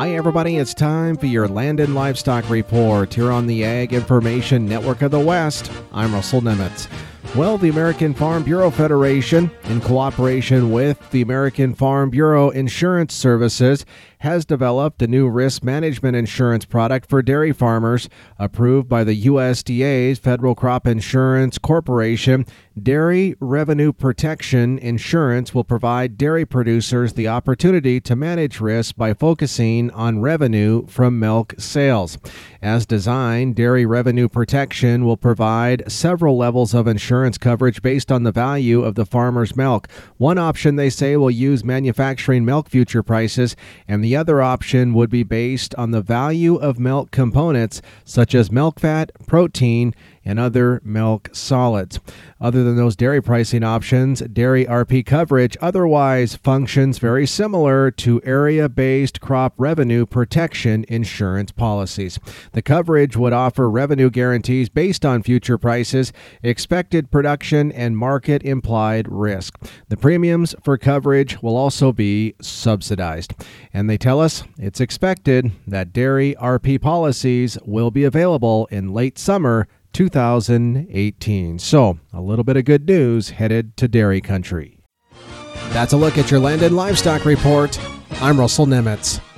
Hi, everybody. It's time for your Land and Livestock Report here on the Ag Information Network of the West. I'm Russell Nemitz. Well, the American Farm Bureau Federation, in cooperation with the American Farm Bureau Insurance Services, has developed a new risk management insurance product for dairy farmers approved by the USDA's Federal Crop Insurance Corporation. Dairy Revenue Protection Insurance will provide dairy producers the opportunity to manage risk by focusing on revenue from milk sales. As designed, Dairy Revenue Protection will provide several levels of insurance coverage based on the value of the farmer's milk. One option, they say, will use manufacturing milk future prices, and the other option would be based on the value of milk components such as milk fat, protein, and other milk solids. Other than those dairy pricing options, dairy RP coverage otherwise functions very similar to area-based crop revenue protection insurance policies. The coverage would offer revenue guarantees based on future prices, expected production, and market-implied risk. The premiums for coverage will also be subsidized. And they tell us it's expected that dairy RP policies will be available in late summer 2018. So, a little bit of good news headed to dairy country. That's a look at your Land and Livestock Report. I'm Russell Nemitz.